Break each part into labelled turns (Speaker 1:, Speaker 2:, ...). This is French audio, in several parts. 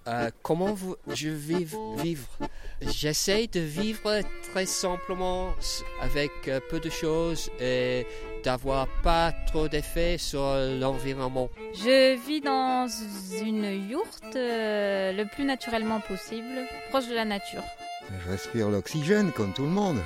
Speaker 1: Comment je vivre? J'essaie de vivre très simplement avec peu de choses et d'avoir pas trop d'effet sur l'environnement.
Speaker 2: Je vis dans une yourte le plus naturellement possible, proche de la nature.
Speaker 3: Je respire l'oxygène comme tout le monde.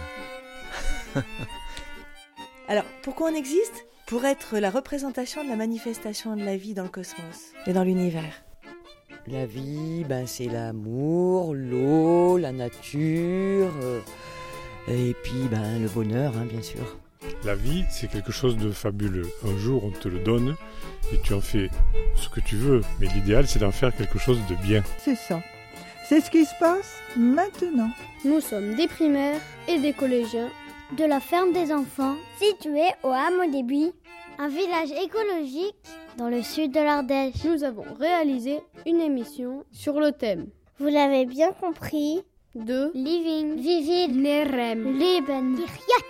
Speaker 4: Alors, pourquoi on existe ? Pour être la représentation de la manifestation de la vie dans le cosmos et dans l'univers.
Speaker 5: La vie, c'est l'amour, l'eau, la nature, et puis le bonheur, bien sûr.
Speaker 6: La vie, c'est quelque chose de fabuleux. Un jour, on te le donne et tu en fais ce que tu veux. Mais l'idéal, c'est d'en faire quelque chose de bien.
Speaker 7: C'est ça. C'est ce qui se passe maintenant.
Speaker 8: Nous sommes des primaires et des collégiens
Speaker 9: de la ferme des enfants, située au hameau des Buis, un village écologique dans le sud de l'Ardèche.
Speaker 8: Nous avons réalisé une émission sur le thème.
Speaker 9: Vous l'avez bien compris.
Speaker 8: De
Speaker 9: Living, Vivid,
Speaker 8: Nerem,
Speaker 9: Leben, Vive.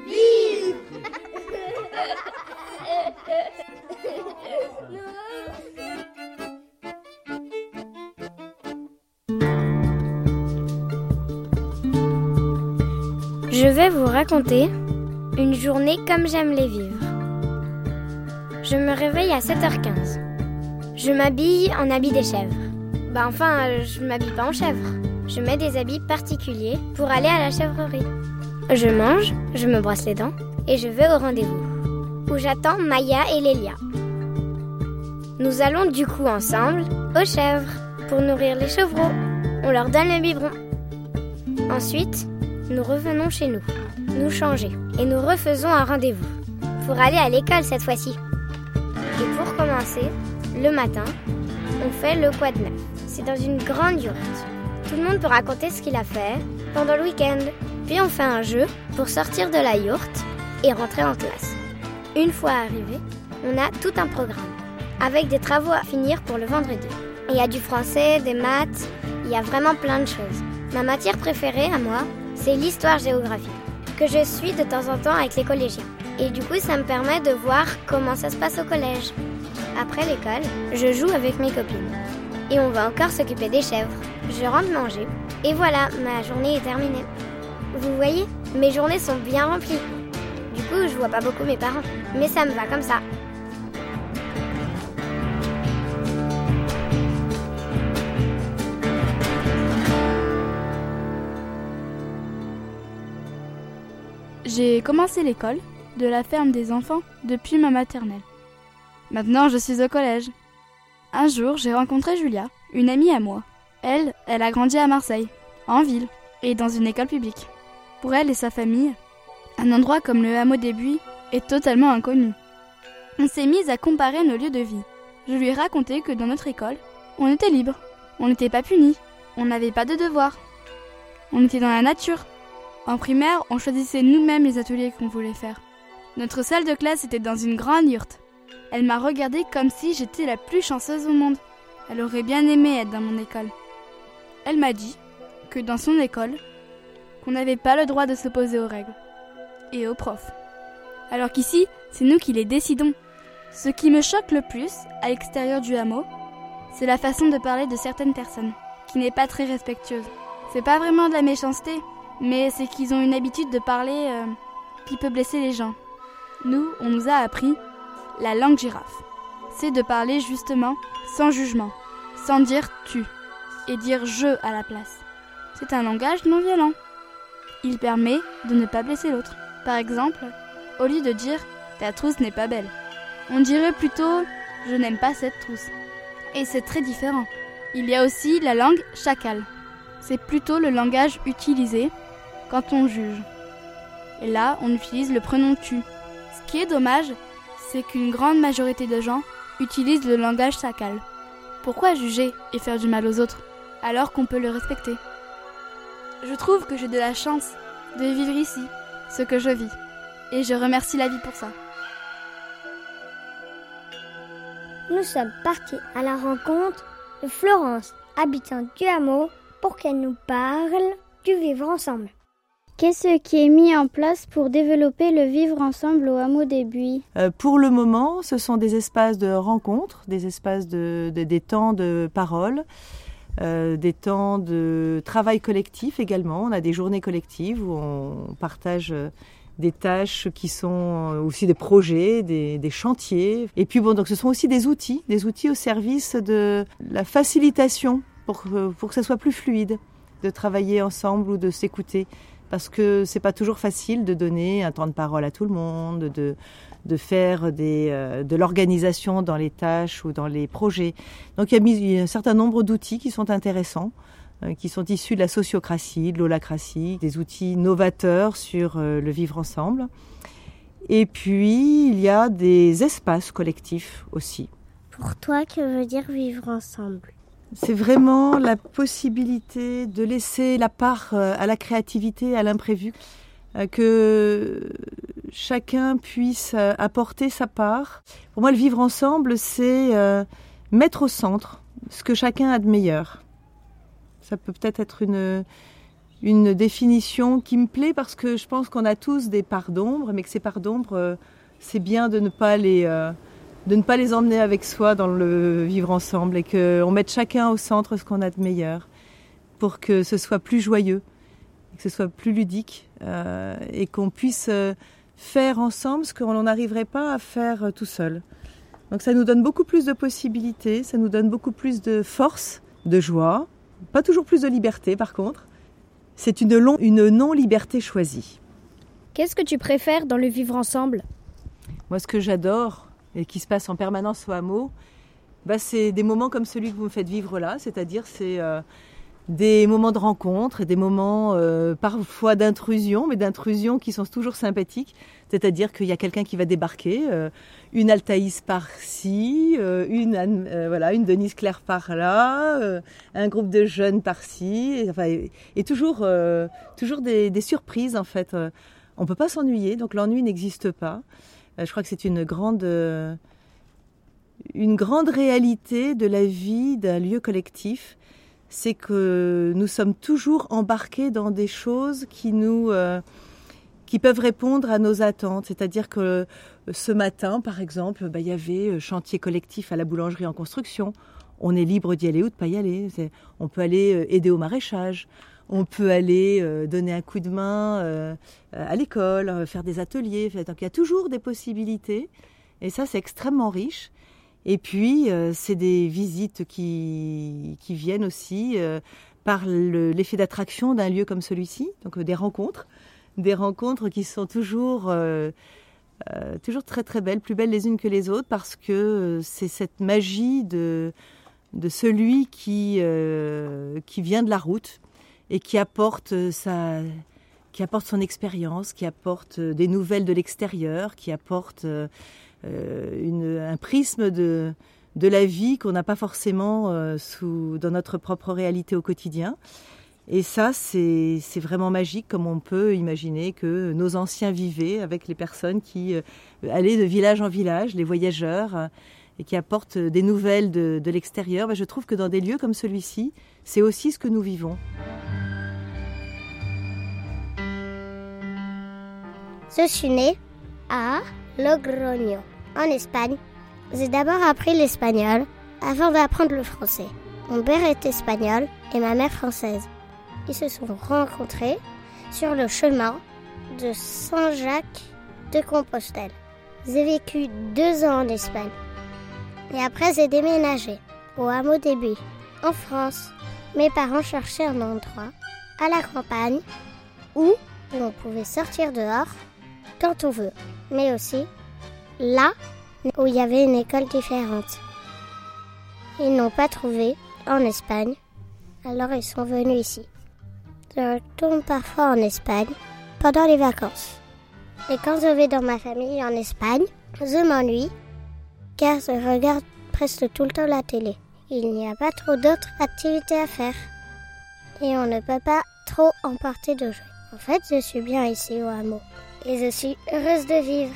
Speaker 9: Je vais vous raconter une journée comme j'aime les vivre. Je me réveille à 7h15. Je m'habille en habit des chèvres. Je m'habille pas en chèvre. Je mets des habits particuliers pour aller à la chèvrerie. Je mange, je me brosse les dents et je vais au rendez-vous, où j'attends Maya et Lélia. Nous allons du coup ensemble aux chèvres pour nourrir les chevreaux. On leur donne le biberon. Ensuite, nous revenons chez nous, nous changer et nous refaisons un rendez-vous pour aller à l'école cette fois-ci. Et pour commencer, le matin, on fait le quoi de neuf. C'est dans une grande yourte. Tout le monde peut raconter ce qu'il a fait pendant le week-end. Puis on fait un jeu pour sortir de la yourte et rentrer en classe. Une fois arrivé, on a tout un programme avec des travaux à finir pour le vendredi. Il y a du français, des maths, il y a vraiment plein de choses. Ma matière préférée à moi, c'est l'histoire-géographie, que je suis de temps en temps avec les collégiens. Et du coup, ça me permet de voir comment ça se passe au collège. Après l'école, je joue avec mes copines. Et on va encore s'occuper des chèvres. Je rentre manger. Et voilà, ma journée est terminée. Vous voyez, mes journées sont bien remplies. Du coup, je vois pas beaucoup mes parents. Mais ça me va comme ça.
Speaker 10: J'ai commencé l'école de la ferme des enfants depuis ma maternelle. Maintenant, je suis au collège. Un jour, j'ai rencontré Julia, une amie à moi. Elle a grandi à Marseille, en ville, et dans une école publique. Pour elle et sa famille, un endroit comme le hameau des Buis est totalement inconnu. On s'est mis à comparer nos lieux de vie. Je lui ai raconté que dans notre école, on était libre, on n'était pas punis, on n'avait pas de devoirs. On était dans la nature. En primaire, on choisissait nous-mêmes les ateliers qu'on voulait faire. Notre salle de classe était dans une grande yourte. Elle m'a regardée comme si j'étais la plus chanceuse au monde. Elle aurait bien aimé être dans mon école. Elle m'a dit que dans son école, qu'on n'avait pas le droit de s'opposer aux règles et aux profs. Alors qu'ici, c'est nous qui les décidons. Ce qui me choque le plus, à l'extérieur du hameau, c'est la façon de parler de certaines personnes, qui n'est pas très respectueuse. C'est pas vraiment de la méchanceté, mais c'est qu'ils ont une habitude de parler qui peut blesser les gens. Nous, on nous a appris la langue girafe. C'est de parler justement sans jugement, sans dire tu, et dire je à la place. C'est un langage non violent. Il permet de ne pas blesser l'autre. Par exemple, au lieu de dire ta trousse n'est pas belle, on dirait plutôt je n'aime pas cette trousse. Et c'est très différent. Il y a aussi la langue chacal. C'est plutôt le langage utilisé quand on juge. Et là, on utilise le pronom tu. Ce qui est dommage, c'est qu'une grande majorité de gens utilisent le langage chacal. Pourquoi juger et faire du mal aux autres, alors qu'on peut le respecter ? Je trouve que j'ai de la chance de vivre ici, ce que je vis. Et je remercie la vie pour ça.
Speaker 9: Nous sommes partis à la rencontre de Florence, habitante du hameau, pour qu'elle nous parle du vivre ensemble. Qu'est-ce qui est mis en place pour développer le vivre ensemble au hameau des Buis ?
Speaker 4: Pour le moment, ce sont des espaces de rencontre, des espaces des temps de parole, des temps de travail collectif également. On a des journées collectives où on partage des tâches qui sont aussi des projets, des chantiers. Et puis donc ce sont aussi des outils au service de la facilitation pour que ça soit plus fluide de travailler ensemble ou de s'écouter. Parce que c'est pas toujours facile de donner un temps de parole à tout le monde, de faire de l'organisation dans les tâches ou dans les projets. Donc il y a un certain nombre d'outils qui sont intéressants, qui sont issus de la sociocratie, de l'holacratie, des outils novateurs sur le vivre ensemble. Et puis il y a des espaces collectifs aussi.
Speaker 9: Pour toi, que veut dire vivre ensemble ?
Speaker 4: C'est vraiment la possibilité de laisser la part à la créativité, à l'imprévu, que chacun puisse apporter sa part. Pour moi, le vivre ensemble, c'est mettre au centre ce que chacun a de meilleur. Ça peut peut-être être une définition qui me plaît parce que je pense qu'on a tous des parts d'ombre, mais que ces parts d'ombre, c'est bien de ne pas les emmener avec soi dans le vivre ensemble et qu'on mette chacun au centre ce qu'on a de meilleur pour que ce soit plus joyeux, que ce soit plus ludique et qu'on puisse faire ensemble ce qu'on n'arriverait pas à faire tout seul. Donc ça nous donne beaucoup plus de possibilités, ça nous donne beaucoup plus de force, de joie, pas toujours plus de liberté par contre. C'est une non-liberté choisie.
Speaker 8: Qu'est-ce que tu préfères dans le vivre ensemble ?
Speaker 4: Moi, ce que j'adore et qui se passe en permanence au hameau, c'est des moments comme celui que vous me faites vivre là, c'est-à-dire c'est des moments de rencontre et des moments parfois d'intrusion, mais d'intrusion qui sont toujours sympathiques, c'est-à-dire qu'il y a quelqu'un qui va débarquer, une Altaïs par-ci, une Denise Claire par-là, un groupe de jeunes par-ci, et toujours des surprises en fait. On ne peut pas s'ennuyer, donc l'ennui n'existe pas. Je crois que c'est une grande réalité de la vie d'un lieu collectif, c'est que nous sommes toujours embarqués dans des choses qui peuvent répondre à nos attentes. C'est-à-dire que ce matin, par exemple, il y avait chantier collectif à la boulangerie en construction. On est libre d'y aller ou de ne pas y aller. On peut aller aider au maraîchage. On peut aller donner un coup de main à l'école, faire des ateliers. Donc il y a toujours des possibilités. Et ça, c'est extrêmement riche. Et puis, c'est des visites qui viennent aussi par l'effet d'attraction d'un lieu comme celui-ci. Donc des rencontres qui sont toujours très très belles, plus belles les unes que les autres, parce que c'est cette magie de celui qui vient de la route et qui apporte son expérience, qui apporte des nouvelles de l'extérieur, qui apporte un prisme de la vie qu'on n'a pas forcément dans notre propre réalité au quotidien. Et ça, c'est vraiment magique, comme on peut imaginer que nos anciens vivaient avec les personnes qui allaient de village en village, les voyageurs, et qui apportent des nouvelles de l'extérieur. Je trouve que dans des lieux comme celui-ci, c'est aussi ce que nous vivons.
Speaker 9: Je suis née à Logroño, en Espagne. J'ai d'abord appris l'espagnol avant d'apprendre le français. Mon père est espagnol et ma mère française. Ils se sont rencontrés sur le chemin de Saint-Jacques-de-Compostelle. J'ai vécu 2 ans en Espagne. Et après, j'ai déménagé au hameau des Buis, en France. Mes parents cherchaient un endroit à la campagne où on pouvait sortir dehors quand on veut, mais aussi là où il y avait une école différente. Ils n'ont pas trouvé en Espagne, alors ils sont venus ici. Je retourne parfois en Espagne pendant les vacances. Et quand je vais dans ma famille en Espagne, je m'ennuie car je regarde presque tout le temps la télé. Il n'y a pas trop d'autres activités à faire et on ne peut pas trop emporter de jouets. En fait, je suis bien ici au hameau et je suis heureuse de vivre.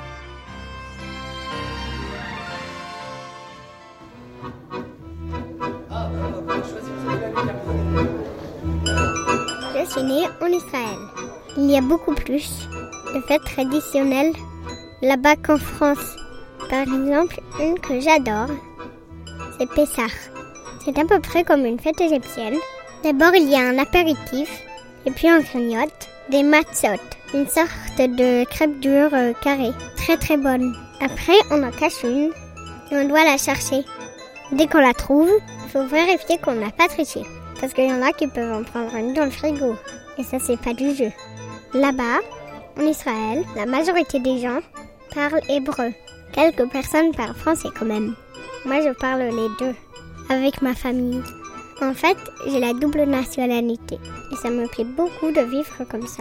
Speaker 9: Je suis née en Israël. Il y a beaucoup plus de fêtes traditionnelles là-bas qu'en France. Par exemple, une que j'adore, c'est Pessah. C'est à peu près comme une fête égyptienne. D'abord, il y a un apéritif, et puis on grignote des matzot, une sorte de crêpe dure carrée, très très bonne. Après, on en cache une, et on doit la chercher. Dès qu'on la trouve, il faut vérifier qu'on n'a pas triché, parce qu'il y en a qui peuvent en prendre une dans le frigo, et ça c'est pas du jeu. Là-bas, en Israël, la majorité des gens parlent hébreu. Quelques personnes parlent français quand même. Moi, je parle les deux, avec ma famille. En fait, j'ai la double nationalité, et ça me plaît beaucoup de vivre comme ça.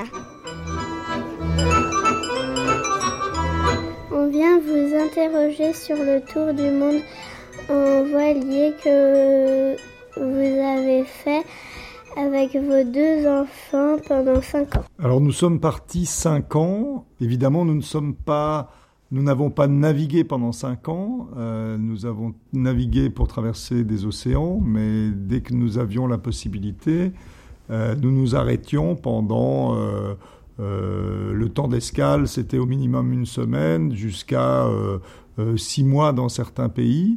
Speaker 8: On vient vous interroger sur le tour du monde en voilier que vous avez fait avec vos 2 enfants pendant 5 ans.
Speaker 11: Alors nous sommes partis 5 ans. Évidemment, nous n'avons pas navigué pendant 5 ans. Nous avons navigué pour traverser des océans, mais dès que nous avions la possibilité, nous nous arrêtions pendant le temps d'escale. C'était au minimum 1 semaine, jusqu'à 6 mois dans certains pays.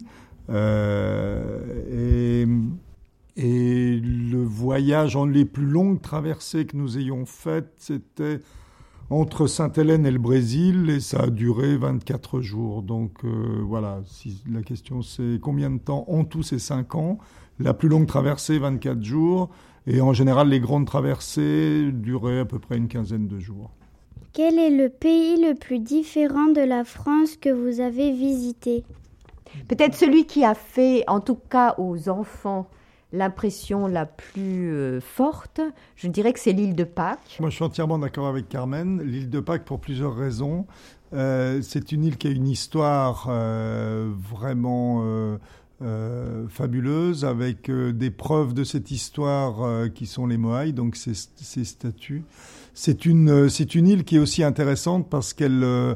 Speaker 11: Et le voyage, les plus longues traversées que nous ayons faites, c'était entre Sainte-Hélène et le Brésil, et ça a duré 24 jours. Donc voilà, si la question c'est combien de temps en tout ces 5 ans. La plus longue traversée, 24 jours, et en général les grandes traversées duraient à peu près une quinzaine de jours.
Speaker 8: Quel est le pays le plus différent de la France que vous avez visité ?
Speaker 12: Peut-être celui qui a fait, en tout cas aux enfants, l'impression la plus forte, je dirais que c'est l'île de Pâques.
Speaker 11: Moi, je suis entièrement d'accord avec Carmen. L'île de Pâques, pour plusieurs raisons. C'est une île qui a une histoire vraiment fabuleuse, avec des preuves de cette histoire qui sont les Moaïs, donc ces statues. C'est une île qui est aussi intéressante parce qu'elle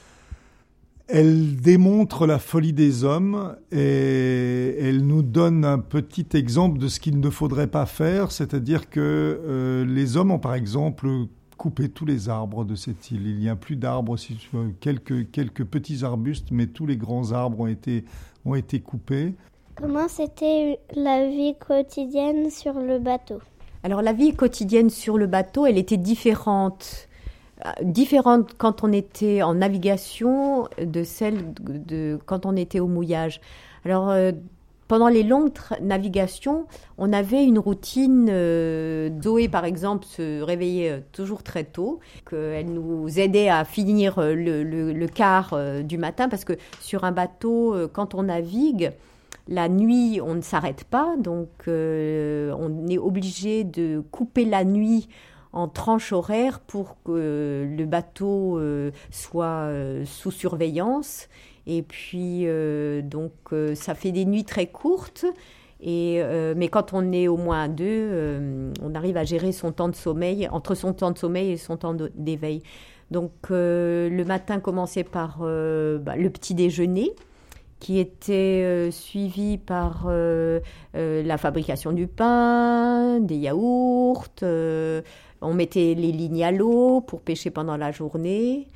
Speaker 11: démontre la folie des hommes et elle nous donne un petit exemple de ce qu'il ne faudrait pas faire, c'est-à-dire que les hommes ont par exemple coupé tous les arbres de cette île. Il n'y a plus d'arbres, quelques petits arbustes, mais tous les grands arbres ont été coupés.
Speaker 8: Comment c'était la vie quotidienne sur le bateau ?
Speaker 12: Alors la vie quotidienne sur le bateau, elle était différente quand on était en navigation de celle de quand on était au mouillage. Alors, pendant les longues navigations, on avait une routine. Zoé, par exemple, se réveillait toujours très tôt. Elle nous aidait à finir le quart du matin, parce que sur un bateau, quand on navigue, la nuit, on ne s'arrête pas. Donc, on est obligé de couper la nuit en tranche horaire pour que le bateau soit sous surveillance. Et puis, ça fait des nuits très courtes. Mais quand on est au moins à 2, on arrive à gérer son temps de sommeil, entre son temps de sommeil et son temps d'éveil. Donc, le matin commençait par le petit déjeuner, qui était suivi par la fabrication du pain, des yaourts. On mettait les lignes à l'eau pour pêcher pendant la journée.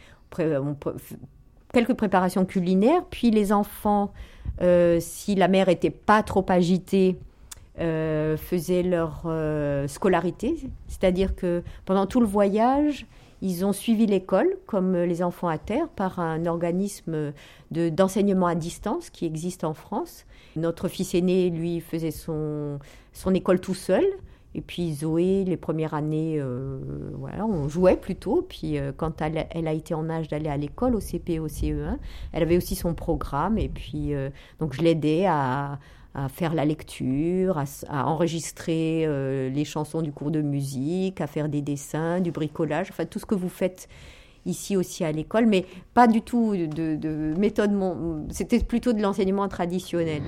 Speaker 12: Quelques préparations culinaires. Puis les enfants, si la mer n'était pas trop agitée, faisaient leur scolarité. C'est-à-dire que pendant tout le voyage, ils ont suivi l'école, comme les enfants à terre, par un organisme d'enseignement à distance qui existe en France. Notre fils aîné, lui, faisait son école tout seul. Et puis Zoé, les premières années, on jouait plutôt. Puis quand elle a été en âge d'aller à l'école, au CP, au CE1, elle avait aussi son programme. Et puis, donc je l'aidais à faire la lecture, à enregistrer les chansons du cours de musique, à faire des dessins, du bricolage, enfin tout ce que vous faites ici aussi à l'école, mais pas du tout de méthode, c'était plutôt de l'enseignement traditionnel.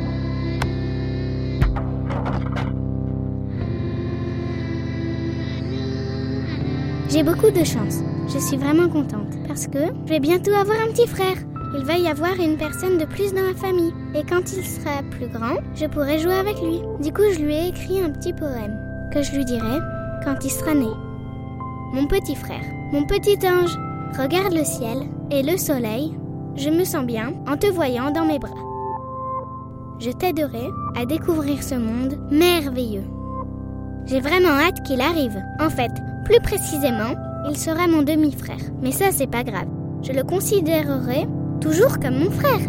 Speaker 9: J'ai beaucoup de chance. Je suis vraiment contente parce que je vais bientôt avoir un petit frère. Il va y avoir une personne de plus dans ma famille. Et quand il sera plus grand, je pourrai jouer avec lui. Du coup, je lui ai écrit un petit poème que je lui dirai quand il sera né. Mon petit frère, mon petit ange, regarde le ciel et le soleil. Je me sens bien en te voyant dans mes bras. je t'aiderai à découvrir ce monde merveilleux. J'ai vraiment hâte qu'il arrive. En fait, plus précisément, il sera mon demi-frère. Mais ça, c'est pas grave. Je le considérerai toujours comme mon frère.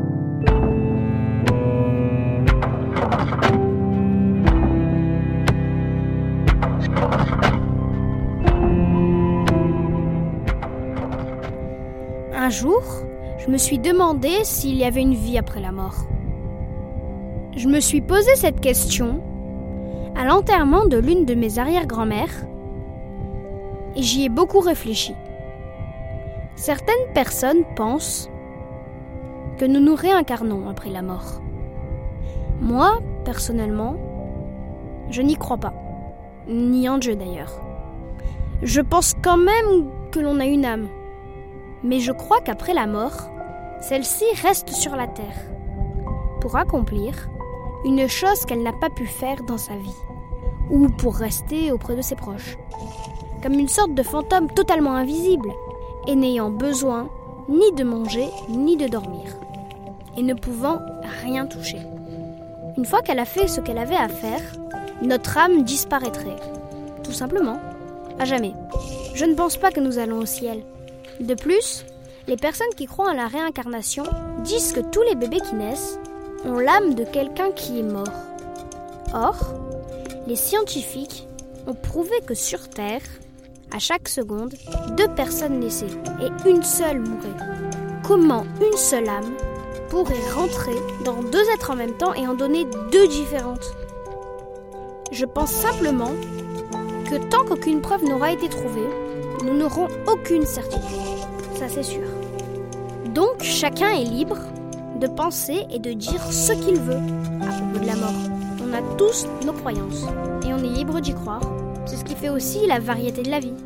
Speaker 13: Un jour, je me suis demandé s'il y avait une vie après la mort. Je me suis posé cette question à l'enterrement de l'une de mes arrière-grand-mères et j'y ai beaucoup réfléchi. Certaines personnes pensent que nous nous réincarnons après la mort. Moi, personnellement, je n'y crois pas, ni en Dieu d'ailleurs. Je pense quand même que l'on a une âme, mais je crois qu'après la mort, celle-ci reste sur la terre pour accomplir une chose qu'elle n'a pas pu faire dans sa vie, ou pour rester auprès de ses proches, comme une sorte de fantôme totalement invisible, et n'ayant besoin ni de manger ni de dormir, et ne pouvant rien toucher. Une fois qu'elle a fait ce qu'elle avait à faire, notre âme disparaîtrait, tout simplement, à jamais. Je ne pense pas que nous allons au ciel. De plus, les personnes qui croient en la réincarnation disent que tous les bébés qui naissent ont l'âme de quelqu'un qui est mort. Or, les scientifiques ont prouvé que sur Terre, à chaque seconde, 2 personnes naissaient et une seule mourait. Comment une seule âme pourrait rentrer dans 2 êtres en même temps et en donner 2 différentes? Je pense simplement que tant qu'aucune preuve n'aura été trouvée, nous n'aurons aucune certitude. Ça, c'est sûr. Donc, chacun est libre de penser et de dire ce qu'il veut à propos de la mort. On a tous nos croyances et on est libre d'y croire. C'est ce qui fait aussi la variété de la vie.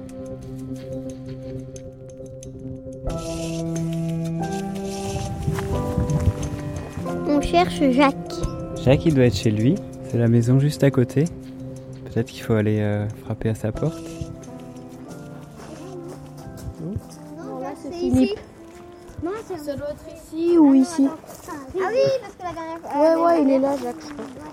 Speaker 8: On cherche Jacques.
Speaker 14: Jacques, il doit être chez lui. C'est la maison juste à côté. Peut-être qu'il faut aller frapper à sa porte.
Speaker 8: Non, là c'est Philippe. Non,
Speaker 13: ça doit être ici ou ici.
Speaker 8: Ah oui, parce que la dernière fois...
Speaker 13: Ouais, il est là, Jacques.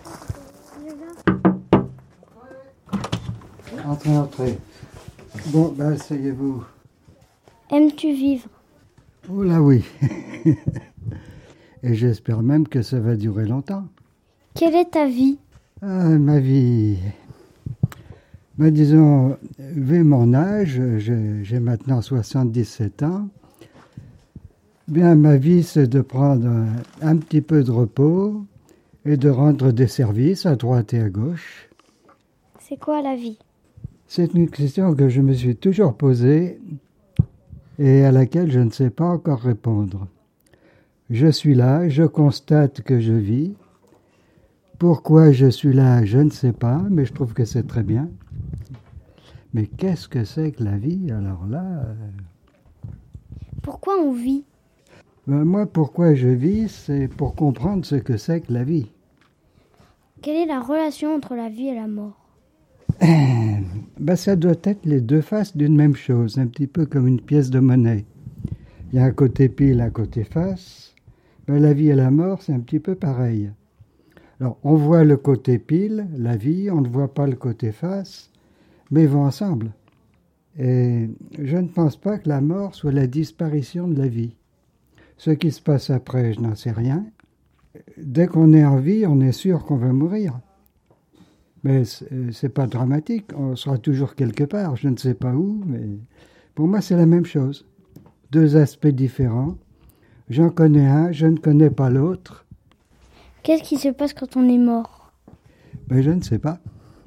Speaker 15: Entrez. Bon, ben, asseyez-vous.
Speaker 8: Aimes-tu vivre?
Speaker 15: Oh là oui. Et j'espère même que ça va durer longtemps.
Speaker 8: Quelle est ta vie?
Speaker 15: Ma vie... Ben, disons, vu mon âge, j'ai maintenant 77 ans. Bien, ma vie, c'est de prendre un petit peu de repos et de rendre des services à droite et à gauche.
Speaker 8: C'est quoi la vie?
Speaker 15: C'est une question que je me suis toujours posée et à laquelle je ne sais pas encore répondre. Je suis là, je constate que je vis. Pourquoi je suis là, je ne sais pas, mais je trouve que c'est très bien. Mais qu'est-ce que c'est que la vie? Alors là...
Speaker 8: Pourquoi on vit?
Speaker 15: Ben moi, pourquoi je vis, c'est pour comprendre ce que c'est que la vie.
Speaker 8: Quelle est la relation entre la vie et la mort?
Speaker 15: Ben ça doit être les 2 faces d'une même chose, un petit peu comme une pièce de monnaie. Il y a un côté pile, un côté face. Ben, la vie et la mort, c'est un petit peu pareil. Alors, on voit le côté pile, la vie, on ne voit pas le côté face, mais ils vont ensemble. Et je ne pense pas que la mort soit la disparition de la vie. Ce qui se passe après, je n'en sais rien. Dès qu'on est en vie, on est sûr qu'on va mourir. Mais c'est pas dramatique, on sera toujours quelque part, je ne sais pas où, mais pour moi c'est la même chose. 2 aspects différents. J'en connais un, je ne connais pas l'autre.
Speaker 8: Qu'est-ce qui se passe quand on est mort?
Speaker 15: Ben, je ne sais pas.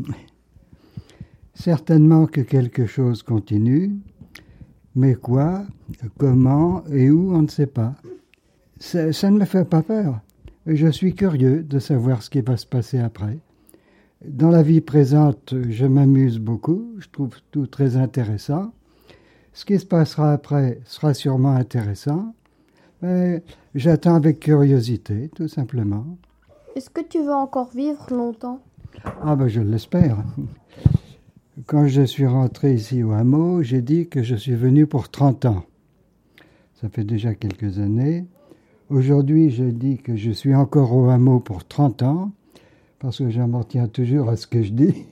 Speaker 15: Certainement que quelque chose continue, mais quoi, comment et où, on ne sait pas. Ça ne me fait pas peur. Je suis curieux de savoir ce qui va se passer après. Dans la vie présente, je m'amuse beaucoup, je trouve tout très intéressant. Ce qui se passera après sera sûrement intéressant, mais j'attends avec curiosité, tout simplement.
Speaker 13: Est-ce que tu veux encore vivre longtemps?
Speaker 15: Ah ben je l'espère. Quand je suis rentré ici au hameau, j'ai dit que je suis venu pour 30 ans. Ça fait déjà quelques années. Aujourd'hui, je dis que je suis encore au hameau pour 30 ans, parce que je m'en tiens toujours à ce que je dis.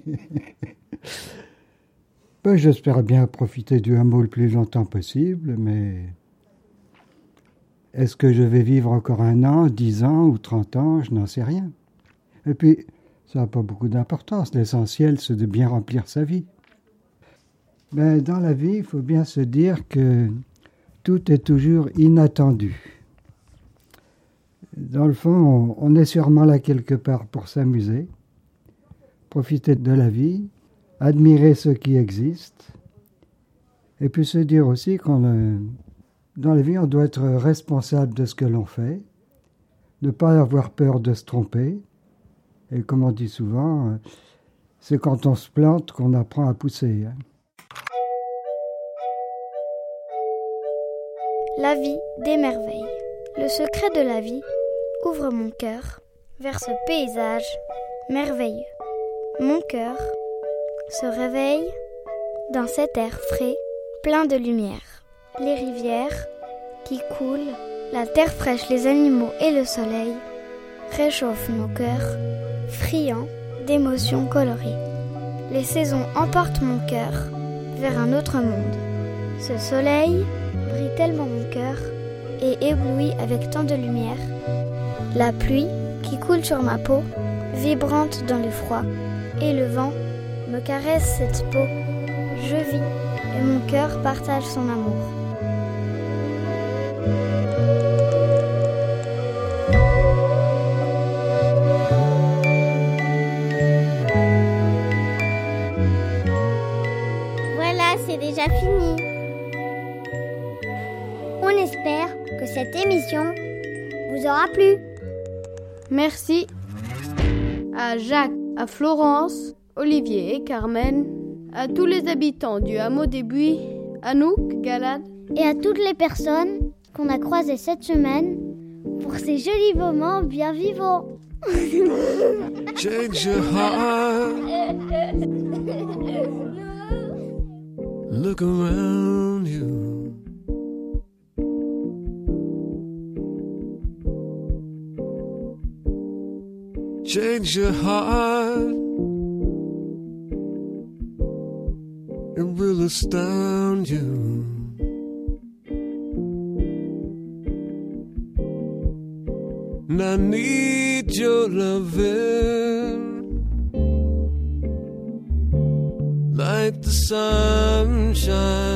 Speaker 15: Ben, j'espère bien profiter du hameau le plus longtemps possible, mais est-ce que je vais vivre encore 1 an, 10 ans ou 30 ans? Je n'en sais rien. Et puis, ça n'a pas beaucoup d'importance. L'essentiel, c'est de bien remplir sa vie. Ben, dans la vie, il faut bien se dire que tout est toujours inattendu. Dans le fond, on est sûrement là quelque part pour s'amuser, profiter de la vie, admirer ce qui existe, et puis se dire aussi dans la vie, on doit être responsable de ce que l'on fait, ne pas avoir peur de se tromper, et comme on dit souvent, c'est quand on se plante qu'on apprend à pousser.
Speaker 9: La vie des merveilles. Le secret de la vie ouvre mon cœur vers ce paysage merveilleux. Mon cœur se réveille dans cet air frais, plein de lumière. Les rivières qui coulent, la terre fraîche, les animaux et le soleil réchauffent nos cœurs, friands d'émotions colorées. Les saisons emportent mon cœur vers un autre monde. Ce soleil brille tellement mon cœur et éblouit avec tant de lumière. La pluie qui coule sur ma peau, vibrante dans le froid, et le vent me caresse cette peau. Je vis et mon cœur partage son amour.
Speaker 8: Voilà, c'est déjà fini. On espère que cette émission vous aura plu.
Speaker 16: Merci à Jacques, à Florence, Olivier et Carmen, à tous les habitants du hameau des Buis, Anouk, Galad,
Speaker 8: et à toutes les personnes qu'on a croisées cette semaine pour ces jolis moments bien vivants.
Speaker 17: Change your heart. Look around you. Change your heart. It will astound you. And I need your loving like the sunshine.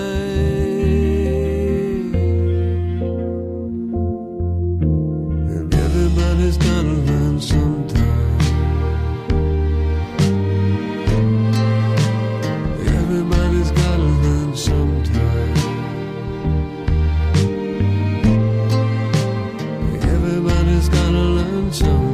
Speaker 17: And everybody's gotta learn sometime. Everybody's gotta learn sometime. Everybody's gotta learn sometime.